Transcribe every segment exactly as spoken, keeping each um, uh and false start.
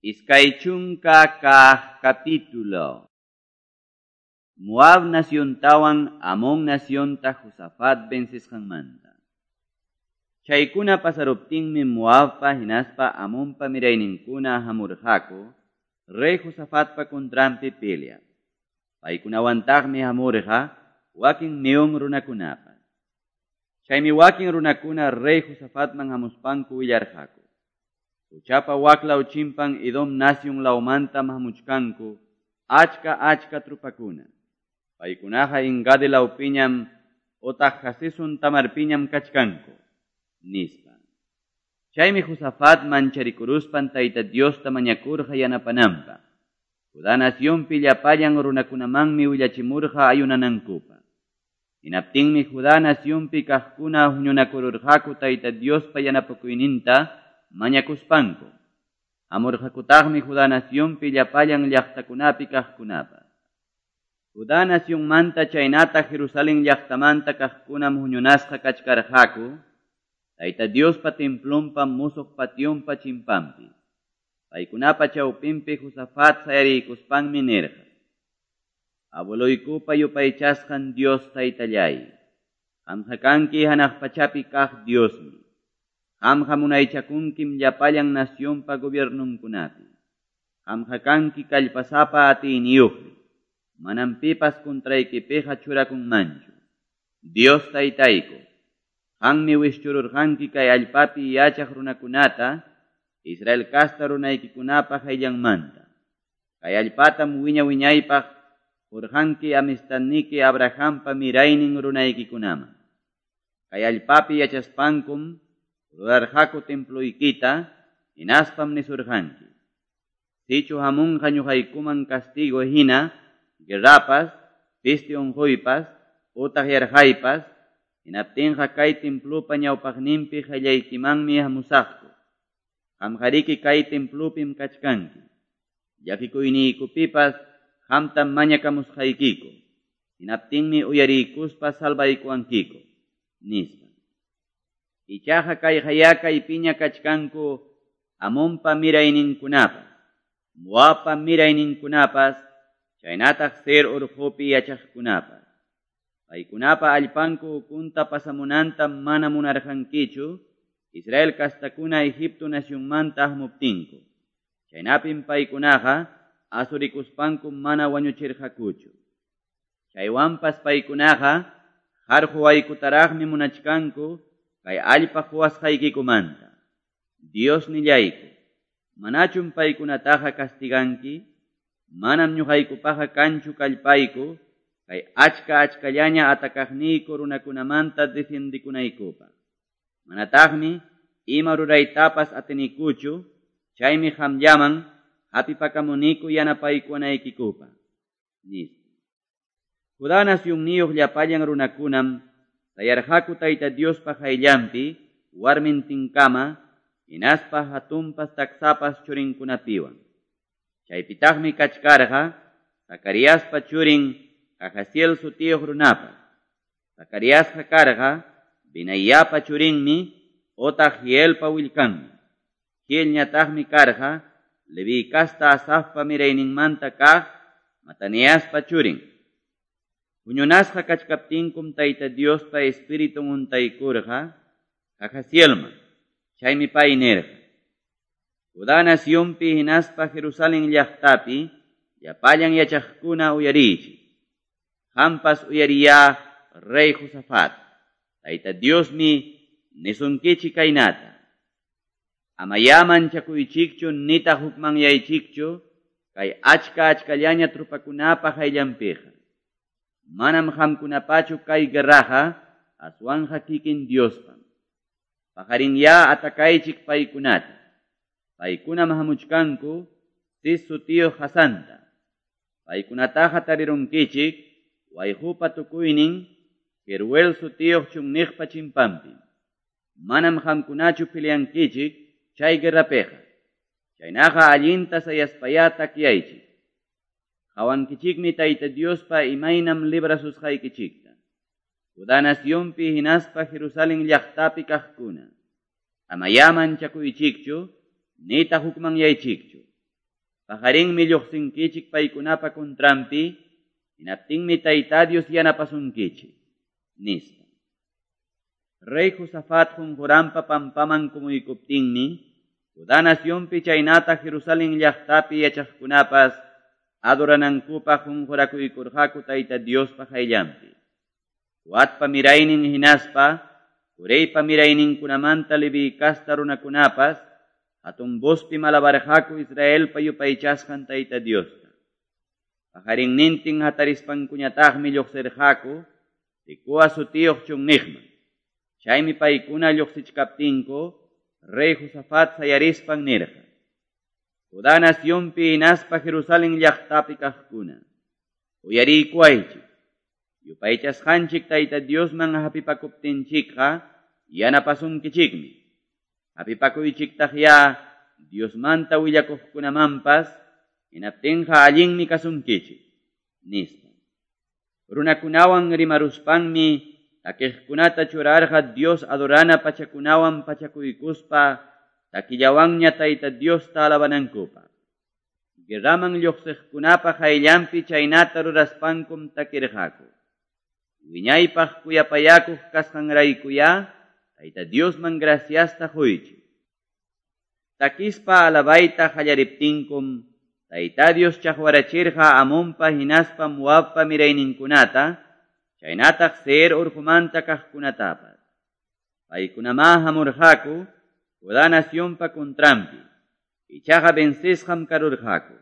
Iskaychunka kah capítulo. Moab nación tawan Amon nación ta Josafat vencesqanmanta. Chaykuna pasaruptinmi Moabpa hinaspa Amonpa mirayninkuna hamurqaku, rey Josafatpa contrampi pelea. Paykunawantaqmi hamurqa wakin meon runakunapa. Chaymi wakin runakuna rey Josafatman hamuspanku willarqaku. Uchapa waklaw chimpan Edom nación laumanta hamuchkanku, achka achka trupakuna. Paykunaqa ingadi laupiñam otaq Jasesun tamarpiñam kachkanku, nispa. Chaymi Josafat mancharicuruspan tayta Diosta mañakurqa yanapananpa. Judá naciónpi llapallan runakunamanmi willachimurqa ayunanankupa. Hinaptinmi Judá naciónpi kaqkuna huñunakururqaku tayta Diospa yanapakuyninta mañakuspanku. Hamurqakutaqmi Judá naciónpi llapallan llaqtakunapi kaqkunapa. Judá nación manta chaynata Jerusalén llaqtamanta kaqkunam huñunasqa kachkarqaku, tayta Diospa templonpa musuq patyonpa chimpampi. Paykunapa chawpinpi Josafat sayariykuspanmi nirqa: Abueluykupa yupaychasqan Dios taytallay, qamqa kanki hanaq pachapi kaq Diosmi. Qamqa munaychakunkim llapallan naciónpa gobiernunkunapi. Qamqa kanki kallpasapa atiyniyuqmi. Manam pipas kontraykipiqa churakunmanchu. Dios taytayku, qammi wischururqanki kay allpapi yachaq runakunata, Israel kasta runaykikunapaq ayllanmanta. Kay allpatam wiña wiñaypaq qurqanki amistadniki Abrahampa miraynin runaykikunaman. Kay allpapi yachaspankum rurarqaku temploykita, hinaspam nisurqanki: Sichu hamunqa ñuqaykuman castigo hina, guerrapas, piste unquypas, utaq yarqaypas, hinaptinqa kay templopa ñawpaqninpi qallaykimanmi hamusaqku. Qamqariki kay templopim kachkanki. Llakikuyniykupipas qamtam mañakamusqaykiku. Hinaptinmi uyariykuspa salvaykuwankiku, nispa. Ichaqa kay hayakaypiña kachkanku Amonpa mirayninkunapas, Moabpa mirayninkunapas, chaynataq Ser urqupi yachaqkunapas. Paykunapa allpanku ukunta pasamunanta mana munarqankichu, Israel kastakuna Egipto nacionmanta hamuptinku. Chaynapim paykunaqa asurikuspanku mana wañuchirqakuchu. Chaywanpas paykunaqa jarqu waykutaraqmi munachkanku kay allpa quwasqaykikumanta. Dios nillayku, manachum paykunataqa castiganki? Manam ñuqaykupaqa kanchu kallpayku kay achka achkallaña atakaqniyku runakunamanta defendikunaykupa. Manataqmi ima ruraytapas atinikuchu, chaymi qamllaman hapipakamuniku yanapaykunaykikupa, nispa. Judá naciónniyuq llapallan runakunam sayarqaku tayta Diospa qayllanpi warmin tinkama, hinaspa hatunpas taksapas churinkunapiwan. Chaypitaqmi kachkarqa Zacariaspa churin Jahaziel sutiyuq runapas. Zacariasqa karqa Benaiapa churinmi, otaq Hielpa willkanmi. Hiel ñataqmi karqa Levi kasta Asafpa mirayninmanta kaq Mataniaspa churin. Huñunasqa kachkaptinkum tayta Diospa Espiritun untaykurqa Jahazielman. Chaymi pay nirqa: Judá naciónpi hinaspa Jerusalén llaqtapi llapallan yachaqkuna uyarichik. Qampas uyariyá rey Josafat, tayta Diosmi nisunkichik kaynata: Amaya manchakuychikchu nitaq hukmanyaychikchu kay achka achkallaña trupakunapa ayllanpiqa. Manam qamkunapachu kay guerraqa, aswanqa kikin Diospam. Paqarinya atakaychik paykunata. Paykunam hamuchkanku Cis sutiyuq Hasanta. Paykunataqa tarirunkichik wayhupa tukuynin Jeruel sutiyuq chunniqpa chimpampi. Manam qamkunachu peleankichik chay guerrapiqa. Chaynaqa allinta sayaspaya takyaychik. Qawankichikmi tayta Diospa imaynam librasusqaykichikta. Judá naciónpi hinaspa Jerusalén llaqtapi kaqkuna. Amaya manchakuychikchu, nitaq hukmanyaychikchu. pajarinmi lluqsinkichik paykunapa kuntrampi, hinaptinmi Tayta Dios yanapasunkichik, nispa. Rey Josafat Jonjorampa pampaman kumuykuptinmi, Judá nacionpi chaynata Jerusalén llaqtapi yachaqkunapas adoranankupa jonjorakuykurqaku Tayta Diospa hayllampi. Watpa miraynin hinaspa, Kureypa mirayninkunamanta Levi kasta runakunapas, hatun bospi malabarqaku Israelpa yupaychasqan Tayta Diosta. Pajarinnintin hatarispankuñataqmi lluqsirqaku, tikua sutiyuq chunniqman. Chaymi paykuna lluqsichkaptinko, Rey Josafat sayarispan nirqa. Judá nacionpi hinaspa Jerusalén llaqtapi kaqkuna. Uyariykuaychik. Yupaychasqanchik Tayta Diosman hapipakuptinchikqa, yanapasunkichikmi. Hapipakuychiktaqya Diosmanta willakuqkunamanpas, hinaptinqa allinmi kasunkichik, nispa. Runakunawan rimaruspanmi, takiqkunata churarqa Dios adorana pachakunawan pachakuykuspa, takillawanña Tayta Diosta alabanankupa. Guerraman lluqsiqkunapa hayllampi chaynata ruraspankum takirqaku. Wiñaypaq kuyapayakuq kasqanraykuya, Tayta Diosman graciasta huychik. Takispa alabayta hallariptinkum, Tayta Dios chaqwarachirqa Amonpa hinaspa Moabpa mirayninkunata, chaynataq Seir urqumanta kaqkunatapas. Paykunama hamurqaku, Judá nacionpa kuntrampi, ichaqa vencesqam karurqaku.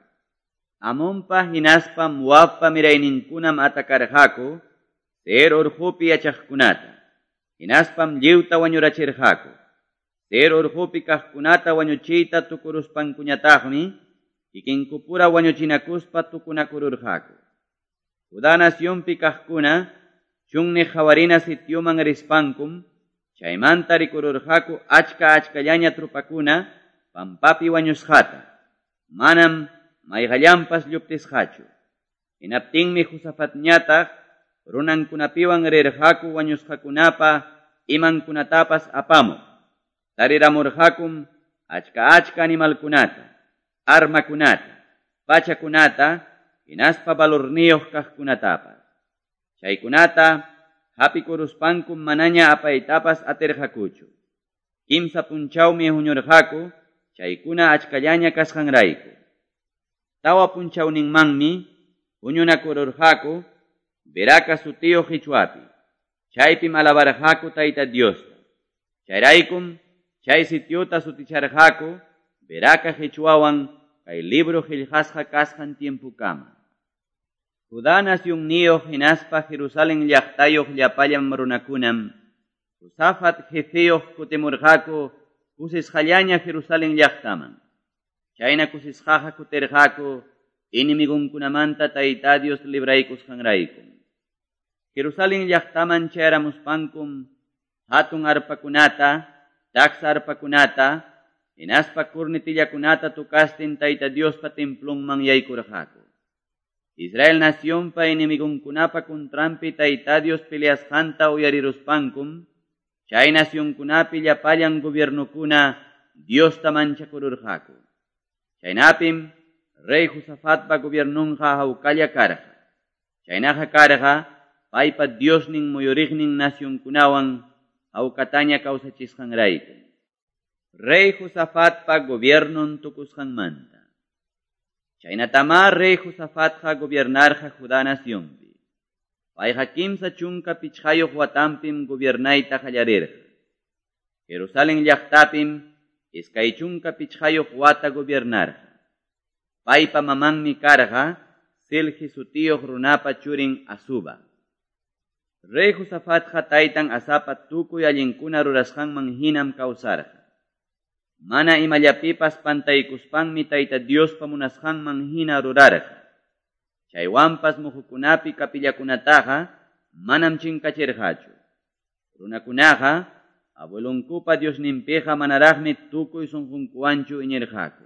Amonpa hinaspa Moabpa mirayninkunam atakarqaku, Seir urqupi yachaqkunata. Hinaspam lliwta wañurachirqaku. Seir urqupi kaqkunata wañuchiyta tukuruspankuñataqmi, kikinkupura wañuchinakuspa tukunakururqaku. Judá nacionpi kaqkuna, chunni hawarina sitioman rispankum, chaymanta rikururqaku achka achkallaña trupakuna, pampapi wañusqata. Manam mayqallampas lluptisqachu. Hinaptinmi Josafatñataq, runankunapiwan rirqaku wañusqakunapa imankunatapas apamuq. Tariramurqakum achka achka animalkunata, armakunata, pachakunata, hinaspa valorniyuq kaqkunatapas. Chaykunata hapikuruspankum manaña apaytapas atirqakuchu. Kimsa punchawmi huñurqaku, chaykuna achkallaña kasqanrayku. Tawa punchawninmanmi huñunakururqaku, Beraka sutiyuq Qichwapi. Chaypim alabarqaku Tayta Diosta. Chayraykum, chay sitiota suticharqaku, Beraka Qichwawan, kay libro qillqasqa kasqan tiempukama. Judá nacionniyuq hinaspa Jerusalén llaqtayuq llapallam runakunam, Josafat jefeyuq kutimurqaku, kusisqallaña Jerusalén llaqtaman. Chayna kusisqaqa kutirqaku, inimigunkunamanta Tayta Dios libraykusqanraykum. Jerusalén llaqtaman chayaramuspankum, hatun arpakunata, taksa arpakunata, hinaspa kurnitillakunata tukastin Tayta Diospa templonman yaykurqaku. Israel nacionpa inimigunkunapa kuntrampi Tayta Dios peleasqanta uyariruspankum, chay nacionkunapi llapallan gobiernukuna Diosta manchakururqaku. Chaynapim, Rey Josafatpa gobiernunqa hawkalla karqa. Chaynaqa karqa, paypa Diosnin muyuriqnin nacionkunawan hawkataña kawsachisqanrayku. Rey Josafatpa gobiernon tukusqanmanta. Chaynatama Rey Josafatqa gobiernarqa Judá nacionpi. Payqa kimsa chunka pichqayuq watampim gobiernayta qallarirqa. Jerusalén llaqtapim iskay chunka pichqayuq wata gobiernarqa. Paypa mamanmi karqa Silhi sutiyuq runapa churin Asuba. Rey Josafatqa taytan Asapa tukuy allinkuna rurasqanman hinam kawsarqa. Mana imallapipas pantaykuspanmi Tayta Diospa munasqanman hina rurarqa. Chaywanpas muhukunapi kapillakunataqa manam chinkachirqachu. Runakunaqa abuelunkupa Diosninpiqa manaraqmi tukuy sunqunkuwanchu iñirqaku.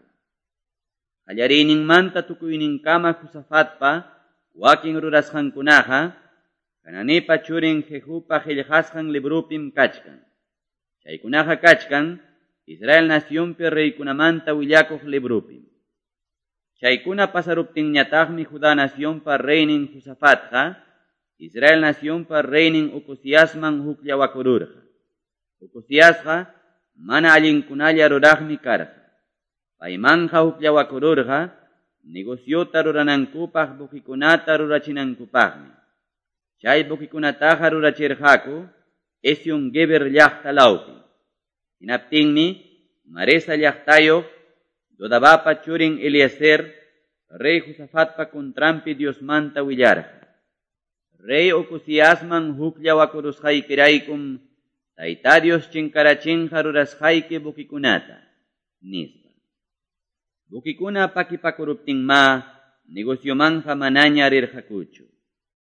Qallariyninmanta tukuyninkama Josafatpa wakin rurasqankunaqa Kananipa churin Jehupa qillqasqan librupim kachkan. Chaykunaqa kachkan Israel nacionpi reykunamanta willakuq librupim. Chaykuna pasaruptinñataqmi Judá nación pa reinin Josafatqa, Israel nación pa reinin Uziasman hukllawakururqa. Uziasqa mana allinkunalla ruraqmi karqa. Paymanja hukllawakururqa, negociota ruranankupaq bukikunata rurachinankupaqmi. Chay bukikunataqa rurachirqaku Esion Geber llaqta lawpi. Hinaptinmi Maresa llaqtayoq Dodabapa churin Eliezer, rey Josafatpa contrampi Diosmanta willarqa. Rey Uziasman hukllawakurusqaykiraykum Tayta Dios chinkarachinqa rurasqayki bukikunata, nispa. Bukikuna pakipakuruptinma negociomanja manaña rirqakuchu.